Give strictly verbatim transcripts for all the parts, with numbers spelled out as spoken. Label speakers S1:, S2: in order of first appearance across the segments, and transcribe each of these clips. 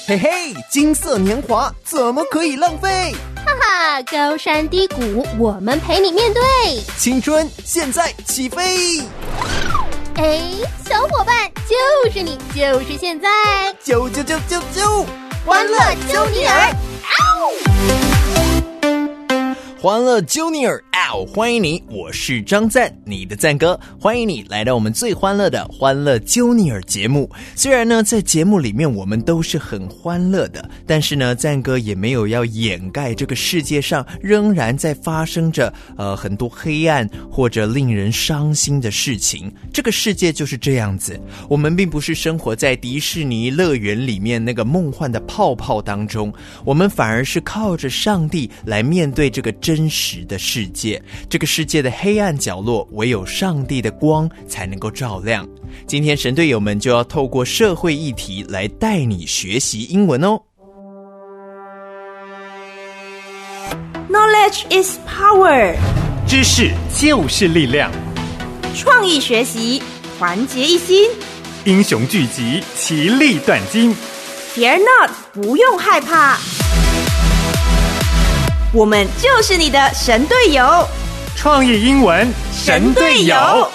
S1: 嘿嘿，金色年华怎么可以浪费？
S2: 哈哈，高山低谷，我们陪你面对。
S1: 青春现在起飞！
S2: 哎，小伙伴，就是你，就是现在，
S1: 啾啾啾啾啾，
S2: 欢乐揪尼尔！
S1: 欢乐揪尼尔！欢迎你，我是张赞，你的赞哥，欢迎你来到我们最欢乐的欢乐揪尼尔节目。虽然呢，在节目里面我们都是很欢乐的，但是呢，赞哥也没有要掩盖这个世界上仍然在发生着呃很多黑暗或者令人伤心的事情。这个世界就是这样子，我们并不是生活在迪士尼乐园里面那个梦幻的泡泡当中，我们反而是靠着上帝来面对这个真实的世界。这个世界的黑暗角落，唯有上帝的光才能够照亮。今天神队友们就要透过社会议题来带你学习英文哦。
S3: Knowledge is power，
S4: 知识就是力量，
S3: 创意学习，团结一心，
S4: 英雄聚集，其利断金。
S3: Fear not， 不用害怕，我们就是你的神队友。
S4: 创意英文神队友，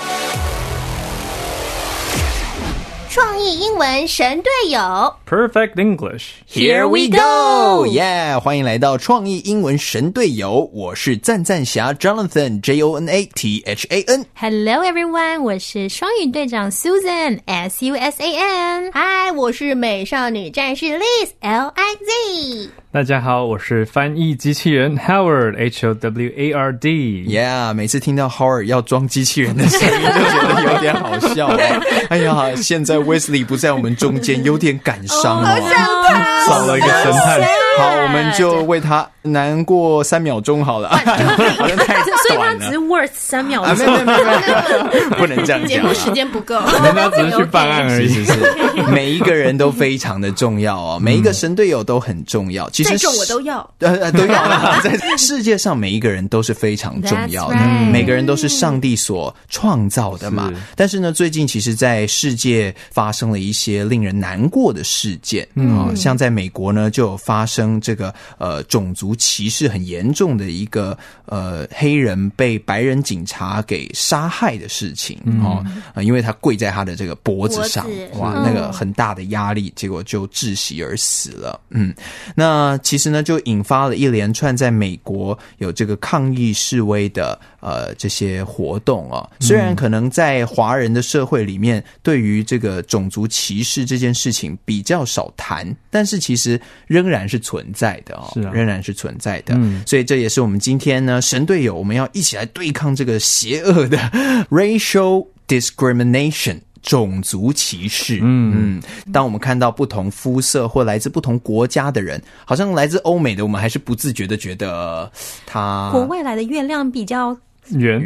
S2: 创意英文神队友
S4: Perfect English
S1: Here we go! Yeah! 欢迎来到创意英文神队友，我是赞赞侠 Jonathan J O N A T H A N
S5: Hello everyone， 我是双语队长 Susan S U S A N。
S2: 嗨，我是美少女战士 Liz L I Z。
S4: 大家好，我是翻译机器人 Howard H O W A R D。
S1: Yeah， 每次听到 Howard 要装机器人的声音就觉得有点好笑哦。哎呀，现在 Wesley 不在我们中间，有点感伤哦，
S4: 少了一个神探。
S1: 好，我们就为他难过三秒钟好了。好像太
S3: 所以
S1: 短了，
S3: 他只是 worth 三秒钟，
S1: 啊，没有没有没有，不能这样讲，
S3: 时间不够，
S4: 人家只是去办案而已。
S1: 是是是，每一个人都非常的重要哦，每一个神队友都很重要。其实
S3: 再重我都要，
S1: 呃都要啦。在世界上每一个人都是非常重要的，
S5: right.
S1: 每个人都是上帝所创造的嘛。但是呢，最近其实在世界发生了一些令人难过的事件，嗯、哦，像在美国呢就有发生这个呃种族歧视很严重的一个呃黑人被白人警察给杀害的事情，嗯、哦、呃，因为他跪在他的这个脖子上，哇，那个很大的压力，结果就窒息而死了。嗯，那其实呢就引发了一连串在美国有这个抗议示威的呃这些活动啊。虽然可能在华人的社会里面对于这个种族歧视这件事情比较少谈，但是其实仍然是存在的哦，是啊，仍然是存在的。嗯，所以这也是我们今天呢神队友我们要一起来对抗这个邪恶的 racial discrimination。种族歧视，嗯，当我们看到不同肤色或来自不同国家的人，好像来自欧美的，我们还是不自觉的觉得他
S3: 国外来的月亮比较
S4: 圆。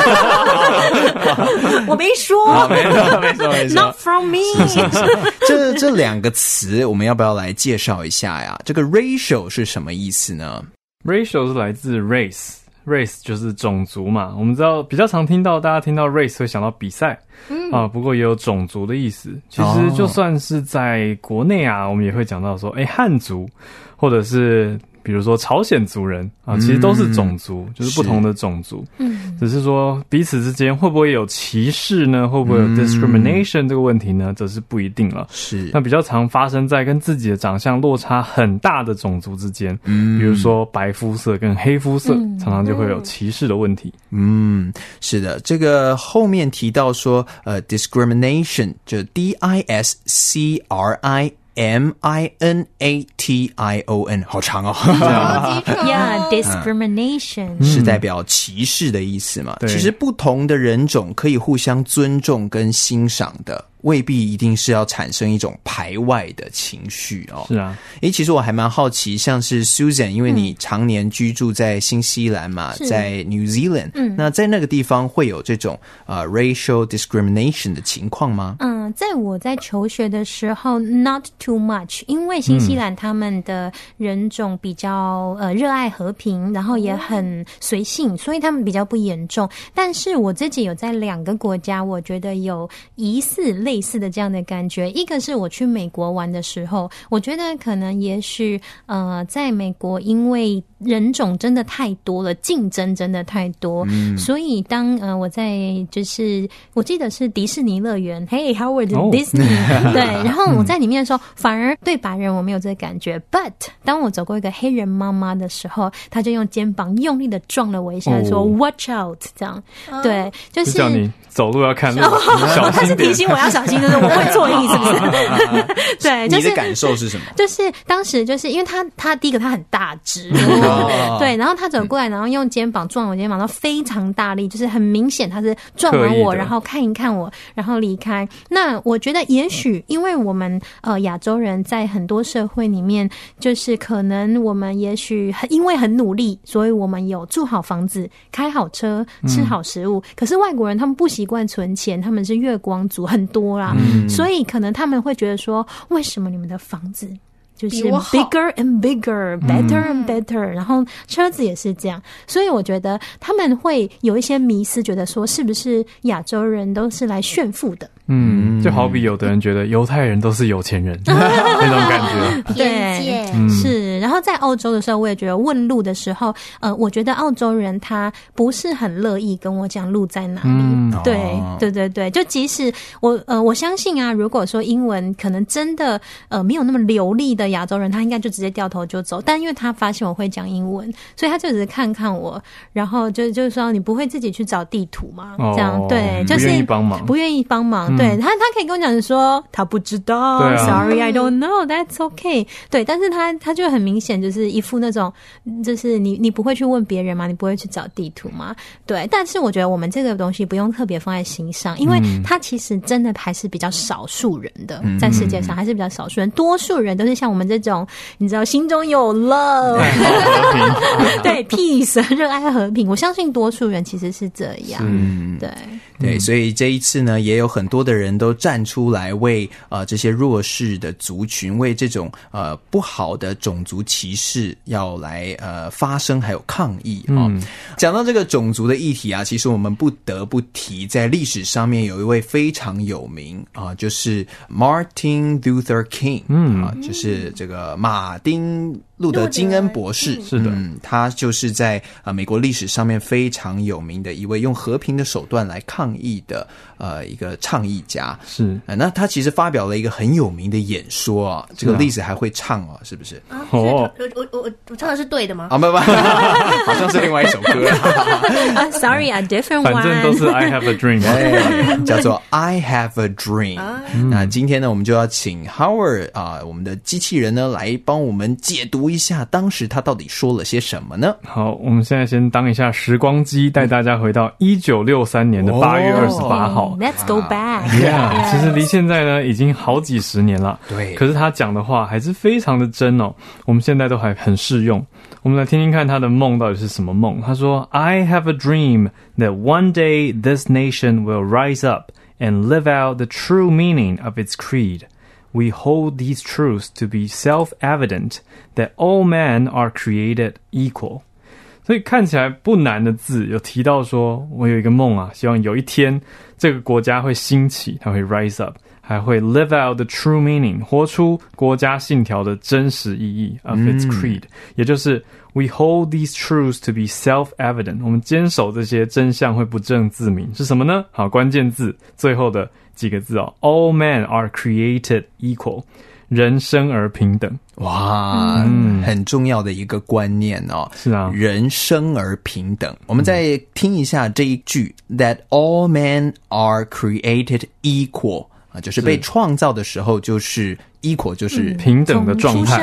S3: 我没说，
S1: 没说没说没说
S3: ，Not from me
S1: 这这两个词，我们要不要来介绍一下呀？这个 racial 是什么意思呢？
S4: Racial 是来自 race。Race 就是种族嘛，我们知道比较常听到，大家听到 race 会想到比赛，嗯啊，不过也有种族的意思。其实就算是在国内啊，我们也会讲到说，哎，汉族，或者是比如说朝鲜族人啊，其实都是种族，嗯、就是不同的种族。嗯，只是说彼此之间会不会有歧视呢？会不会有 discrimination 这个问题呢？这是不一定了。是，那比较常发生在跟自己的长相落差很大的种族之间，嗯，比如说白肤色跟黑肤色，嗯、常常就会有歧视的问题。
S1: 嗯，是的，这个后面提到说，呃 ，discrimination 就 D I S C R I M I N A T I O N 好长哦
S5: Yeah, discrimination
S1: 是代表歧视的意思嘛。其实不同的人种可以互相尊重跟欣赏的，未必一定是要产生一种排外的情绪哦。
S4: 是啊，
S1: 诶，其实我还蛮好奇，像是 Susan， 因为你常年居住在新西兰嘛，嗯、在 New Zealand，嗯，那在那个地方会有这种呃 racial discrimination 的情况吗？
S5: 嗯， 呃，在我在求学的时候 ，not too much， 因为新西兰他们的人种比较呃热爱和平，然后也很随性，所以他们比较不严重。但是我自己有在两个国家，我觉得有疑似类似的这样的感觉。一个是我去美国玩的时候，我觉得可能也许呃，在美国因为人种真的太多了，竞争真的太多，嗯、所以当呃我在就是我记得是迪士尼乐园 ，Hey Howard Disney， 对，然后我在里面的时候，反而对白人我没有这个感觉 ，but 当我走过一个黑人妈妈的时候，她就用肩膀用力的撞了我一下，哦、说 Watch out， 这样，哦、对，就是
S4: 叫你走路要看路，小心点。
S5: 他是提醒我要小心，就是我会错意，是不是？对，就是
S1: 你的感受是什么？
S5: 就是当时就是因为他他第一个他很大只，对，然后他走过来，然后用肩膀撞我肩膀，然后非常大力，就是很明显他是撞完我，然后看一看我，然后离开。那我觉得也许因为我们呃亚洲人在很多社会里面，就是可能我们也许很因为很努力，所以我们有住好房子、开好车、吃好食物。嗯、可是外国人他们不习惯存钱，他们是月光族很多啦，嗯、所以可能他们会觉得说，为什么你们的房子就是 bigger and bigger, better and better，嗯、然后车子也是这样，所以我觉得他们会有一些迷思，觉得说是不是亚洲人都是来炫富的？
S4: 嗯，就好比有的人觉得犹太人都是有钱人那种感觉，
S5: 对，嗯、是。然后在澳洲的时候，我也觉得问路的时候，呃，我觉得澳洲人他不是很乐意跟我讲路在哪里。嗯、对，哦、对对对，就即使我呃，我相信啊，如果说英文可能真的呃没有那么流利的亚洲人，他应该就直接掉头就走。但因为他发现我会讲英文，所以他就只是看看我，然后就就是说你不会自己去找地图吗？哦、这样对，就是
S4: 不愿意帮忙，
S5: 不愿意帮忙。嗯、对他，他可以跟我讲说他不知道、啊、，Sorry, I don't know, that's okay。对，但是他他就很明显就是一副那种，就是你你不会去问别人吗？你不会去找地图吗？对，但是我觉得我们这个东西不用特别放在心上，因为他其实真的还是比较少数人的，嗯、在世界上还是比较少数人，多数人都是像我们这种，你知道心中有 love， 对 peace， 热爱和平。我相信多数人其实是这样，嗯、对。
S1: 对，所以这一次呢，也有很多的人都站出来为呃这些弱势的族群，为这种呃不好的种族歧视要来呃发声，还有抗议啊。嗯、讲到这个种族的议题啊，其实我们不得不提，在历史上面有一位非常有名啊，就是 Martin Luther King， 嗯啊，就是这个马丁路德金恩博士，
S4: 是的，
S1: 嗯，他就是在呃美国历史上面非常有名的一位用和平的手段来抗议的呃一个倡议家，
S4: 是、
S1: 呃。那他其实发表了一个很有名的演说啊，这个例子还会唱哦，是不是？
S2: 啊，哦，我我我我唱的是对的吗？
S1: 啊，不不，好像是另外一首歌。
S5: 啊 ，Sorry, a different one。
S4: 反正都是 I have a dream，
S1: 哎，叫做 I have a dream。啊、那今天呢，我们就要请 Howard 啊、呃，我们的机器人呢，来帮我们解读一下当时他到底说了些什么呢？
S4: 好，我们现在先当一下时光机，带大家回到一九六三年的八月二十八号。
S5: Oh, Let's go back。
S4: Yeah， 其实离现在呢已经好几十年了。
S1: 对，
S4: 可是他讲的话还是非常的真哦，我们现在都还很适用。我们来听听看他的梦到底是什么梦。他说 ：“I have a dream that one day this nation will rise up and live out the true meaning of its creed.We hold these truths to be self-evident that all men are created equal." 所以看起来不难的字有提到说，我有一个梦啊，希望有一天这个国家会兴起，它会 rise up， 还会 live out the true meaning， 活出国家信条的真实意义 of its creed，、嗯、也就是 we hold these truths to be self-evident， 我们坚守这些真相会不证自明，是什么呢？好，关键字最后的几个字哦 ，all men are created equal， 人生而平等。
S1: 哇、嗯，很重要的一个观念哦。
S4: 是啊，
S1: 人生而平等。我们再听一下这一句、嗯、，that all men are created equal， 啊，就是被创造的时候就是 equal， 就是
S4: 平等的状态。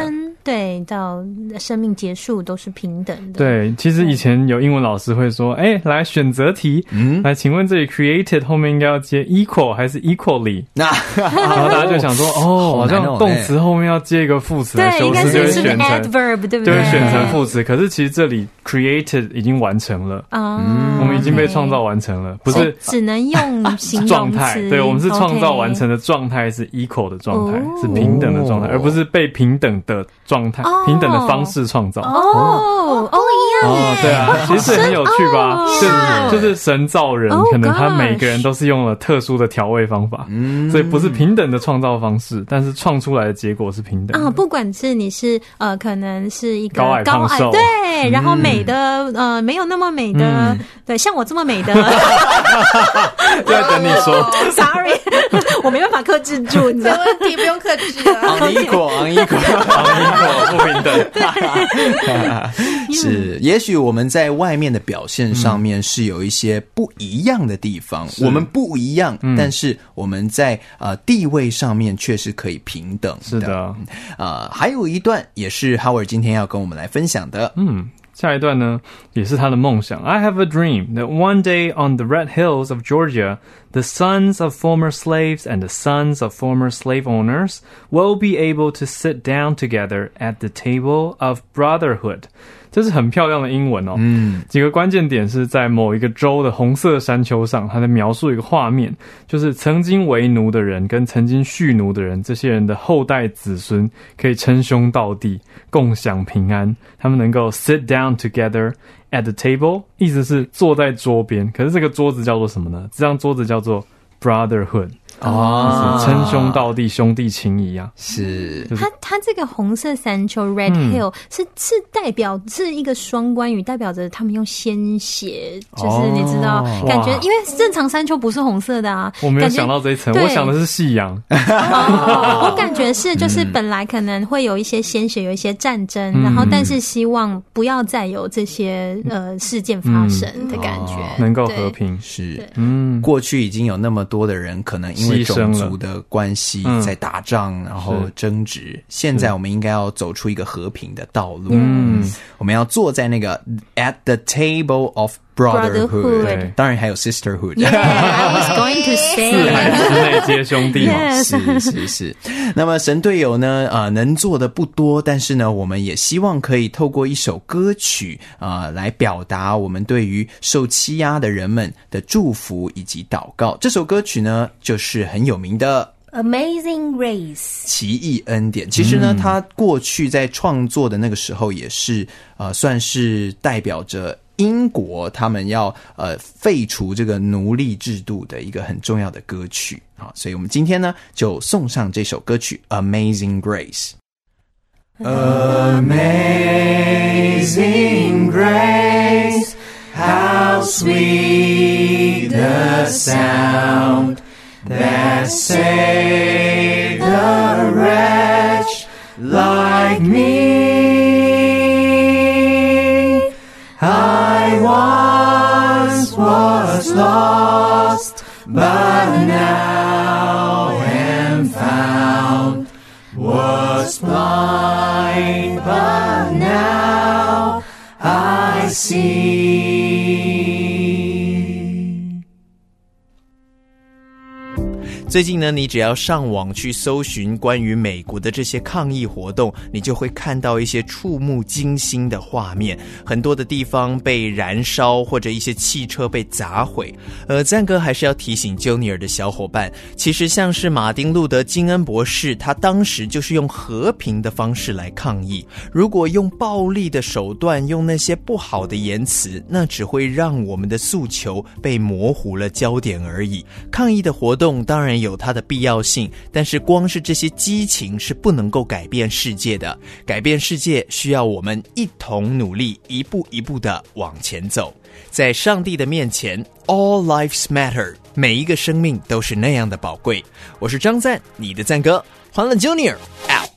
S5: 对，到生命结束都是平等的。
S4: 对，其实以前有英文老师会说，哎、欸，来选择题，嗯，来，请问这里 created 后面应该要接 equal 还是 equally？ 然后大家就想说，哦，好像动词后面要接一个副词来修饰，就会选成
S5: adverb， 对不对？
S4: 就会选成副词。可是其实这里 created 已经完成了，嗯，我们已经被创造完成了，不是
S5: 只能用形容词。
S4: 状态，对，我们是创造完成的状态是 equal 的状态，是平等的状态，而不是被平等的状态、平等的方式创造。
S5: 哦哦，一样耶！
S4: 对啊，其实很有趣吧？就就是神造人，可能他每个人都是用了特殊的调味方法，所以不是平等的创造方式，但是创出来的结果是平等
S5: 啊。不管是你是呃，可能是一个
S4: 高矮胖瘦，
S5: 对，然后美的呃没有那么美的，对，像我这么美的，
S4: 就在等你说
S5: ，sorry， 我没办法克制住，你
S2: 这问题不用克制啊。
S1: 昂一口，昂一口，
S4: 昂一口，不平等。
S1: 是，也许我们在外面的表现上面是有一些不一样的地方，嗯、我们不一样，嗯、但是我们在呃地位上面却是可以平等的。
S4: 是的，
S1: 呃，还有一段也是 Howard 今天要跟我们来分享的。
S4: 嗯。下一段呢，也是他的梦想。I have a dream that one day on the red hills of Georgia, the sons of former slaves and the sons of former slave owners will be able to sit down together at the table of brotherhood. 这是很漂亮的英文哦。嗯，几个关键点是在某一个州的红色山丘上，他在描述一个画面，就是曾经为奴的人跟曾经蓄奴的人，这些人的后代子孙可以称兄道弟，共享平安。他们能够 sit down together at the table， 意思是坐在桌边。可是这个桌子叫做什么呢？这张桌子叫做 brotherhood。哦，称兄道弟，兄弟情谊啊！
S1: 是，
S5: 它它这个红色山丘 Red Hill、嗯、是是代表是一个双关语，代表着他们用鲜血，就是你知道，哦、感觉因为正常山丘不是红色的啊。
S4: 我没有想到这一层，我想的是夕阳。
S5: 哦、我感觉是就是本来可能会有一些鲜血，有一些战争，嗯、然后但是希望不要再有这些呃事件发生的感觉，嗯哦、
S4: 能够和平。
S1: 是，嗯，过去已经有那么多的人可能因为因为种族的关系在打仗，然后争执。现在我们应该要走出一个和平的道路。嗯，我们要坐在那个 at the table of brotherhood， 当然还有 sisterhood。Yeah,
S5: I was going to say，
S4: 四海之内皆兄弟嘛。
S1: 是是是。那么神队友呢？呃，能做的不多，但是呢，我们也希望可以透过一首歌曲啊、呃，来表达我们对于受欺压的人们的祝福以及祷告。这首歌曲呢，就是很有名的。
S2: Amazing Grace
S1: 奇异恩典。其实呢、嗯、他过去在创作的那个时候也是呃，算是代表着英国他们要呃废除这个奴隶制度的一个很重要的歌曲。好，所以我们今天呢就送上这首歌曲 Amazing Grace。 Amazing Grace, how sweet the sound that saved a wretch like me. I once was lost, but now am found. Was blind, but now I see.最近呢，你只要上网去搜寻关于美国的这些抗议活动，你就会看到一些触目惊心的画面，很多的地方被燃烧，或者一些汽车被砸毁。呃，赞哥还是要提醒 Junior 的小伙伴，其实像是马丁路德金恩博士，他当时就是用和平的方式来抗议。如果用暴力的手段，用那些不好的言辞，那只会让我们的诉求被模糊了焦点而已。抗议的活动当然有它的必要性，但是光是这些激情是不能够改变世界的。改变世界需要我们一同努力，一步一步的往前走。在上帝的面前 All lives matter， 每一个生命都是那样的宝贵。我是张赞，你的赞哥，欢乐 Junior out。